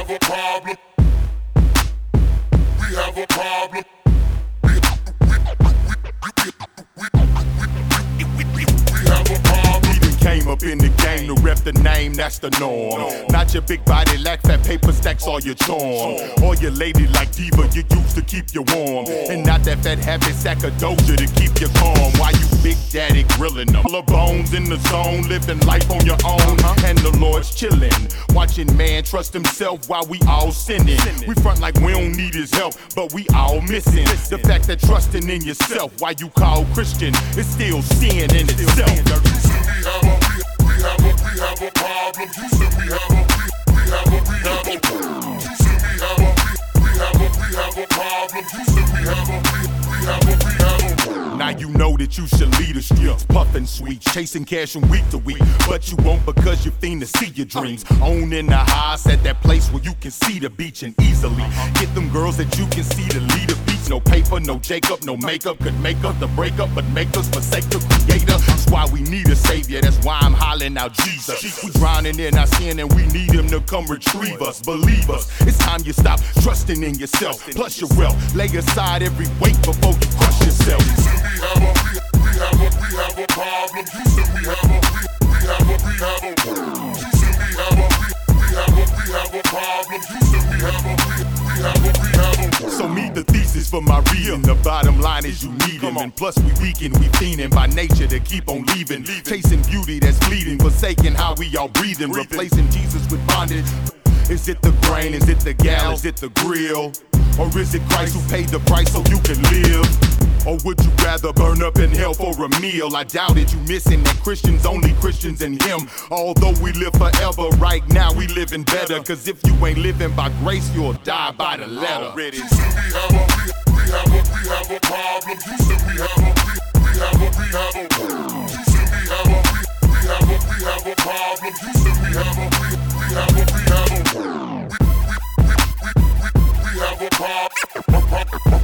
have a problem. We have a problem. Came up in the game to rep the name, that's the norm. Not your big body, lack fat paper stacks, all your charm. Or your lady like diva you use to keep you warm. And not that fat habit sack of doja to keep you calm. Why you big daddy grilling them? Full of bones in the zone, living life on your own. And the Lord's chillin', watching man trust himself while we all sinning. We front like we don't need his help, but we all missing. The fact that trusting in yourself, why you call Christian, is still sin in itself. We have a problem. You said we have a problem. You said we have a problem. You said we have a problem. Now you know that you should lead the streets, puffin' sweet, chasing cash from week to week. But you won't because you fiend to see your dreams. Own in the highs at that place where you can see the beach and easily get them girls that you can see to lead the beach. No paper, no Jacob, no makeup could make up the breakup, but make us forsake the creator. That's why we need a savior, that's why I'm hollering out Jesus. We drowning in our sin and we need him to come retrieve us. Believe us, it's time you stop trusting in yourself, plus your wealth. Lay aside every weight before you crush yourself. We have a problem. You said we have a problem. You said we have a problem. You said we have a problem. So meet the thesis for my reading. The bottom line is you need him. And plus we weaken, we fiending by nature to keep on leaving. Chasing beauty that's fleeting, forsaking how we all breathing. Replacing Jesus with bondage. Is it the grain? Is it the gal? Is it the grill? Or is it Christ who paid the price so you can live? Or would you rather burn up in hell for a meal? I doubt it, you missing that Christians only Christians in him. Although we live forever, right now we living better. Cause if you ain't living by grace, you'll die by the letter. Already. You said we have a problem. You said we have a problem. You said we have a problem. You said we have a problem. We have a problem.